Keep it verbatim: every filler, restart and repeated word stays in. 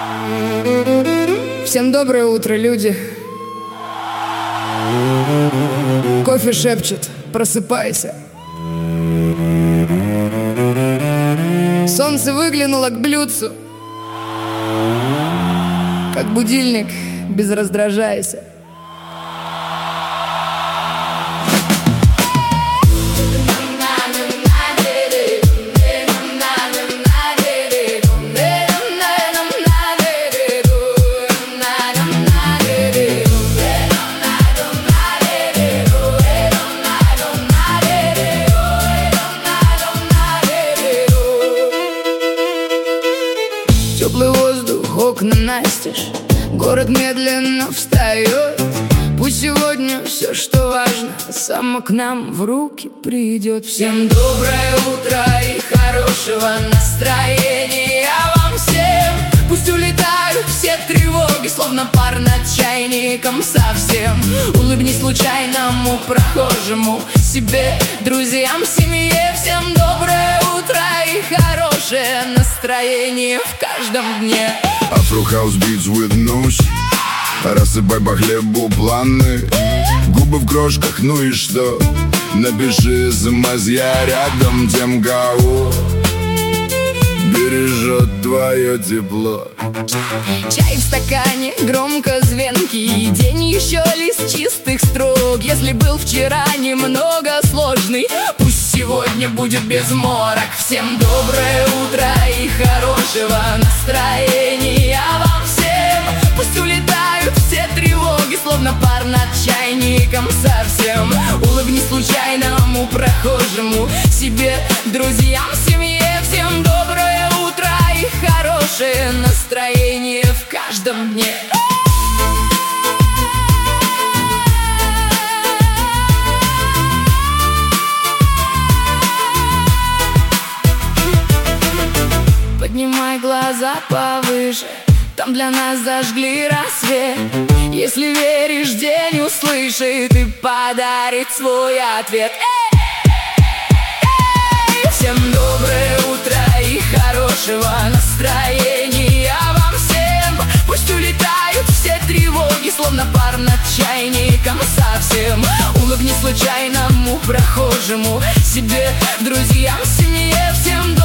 Всем доброе утро, люди. Кофе шепчет, просыпайся. Солнце выглянуло к блюдцу, как будильник, без раздражайся. Теплый воздух, окна настежь, город медленно встает. Пусть сегодня все, что важно, само к нам в руки придет. Всем доброе утро и хорошего настроения вам всем. Пусть улетают все тревоги, словно пар над чайником совсем. Улыбнись случайному прохожему, себе, друзьям, семье. Всем доброе утро и хорошее настроение в каждом дне. Afro house beats with nose. Рассыпай по хлебу планы. Губы в крошках, ну и что? Напиши смс, я рядом тем, кого бережет твое тепло. Чай в стакане, громко звонкий, день еще лист чистых строк. Если был вчера немного сложный, пусть сегодня будет без морок. Всем доброе утро и хорошего настроения вам всем. Пусть улетают все тревоги, словно пар над чайником совсем. Улыбнись случайному прохожему, себе, друзьям, семье. Всем доброе утро и хорошее настроение в каждом дне. Поднимай глаза повыше, там для нас зажгли рассвет. Если веришь, день услышит и подарит свой ответ. Эй! Эй! Всем доброе утро и хорошего настроения вам всем. Пусть улетают все тревоги, словно пар над чайником совсем. Улыбнись случайному прохожему, себе, друзьям, семье. Всем